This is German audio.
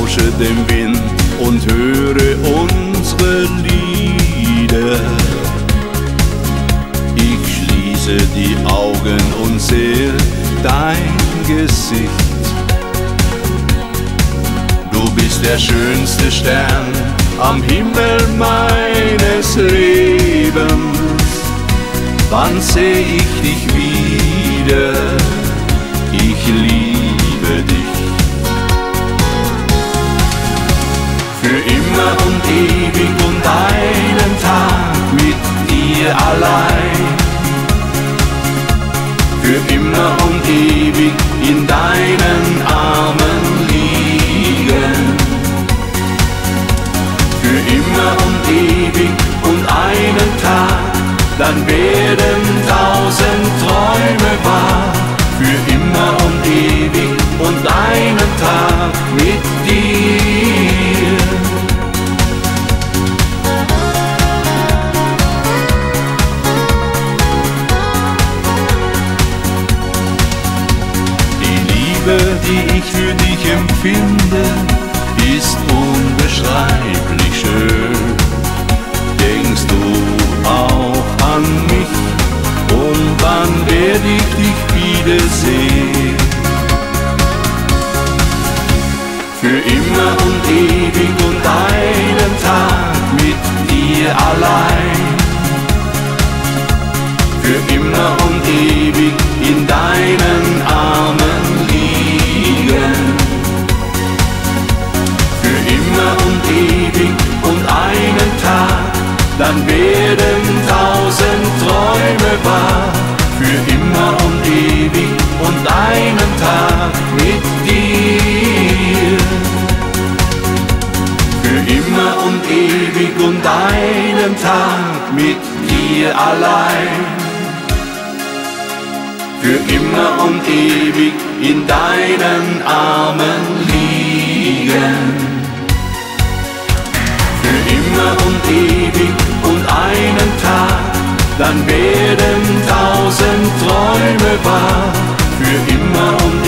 lausche dem Wind und höre unsere Lieder. Ich schließe die Augen und sehe dein Gesicht. Du bist der schönste Stern am Himmel meines Lebens. Wann seh ich dich wieder? Ich liebe dich. Für immer und ewig und einen Tag mit dir allein. Für immer und ewig in deinen Armen liegen. Für immer und ewig und einen Tag, dann werden 1000 Träume wahr. Für immer und ewig und einen Tag mit dir. Die Liebe, die ich für dich empfinde, ist unbeschreiblich schön. Denkst du auch an mich? Und wann werd ich dich wiedersehen? Für immer und ewig und einen Tag mit dir allein. Für immer und ewig in deinen Armen liegen. Für immer und ewig und einen Tag, dann werden 1000 Träume wahr. Für immer und ewig und einen Tag mit dir. Für immer und ewig und einen Tag mit dir allein. Für immer und ewig in deinen Armen liegen. Für immer und ewig und einen Tag, dann werden 1000 Träume wahr. Für immer und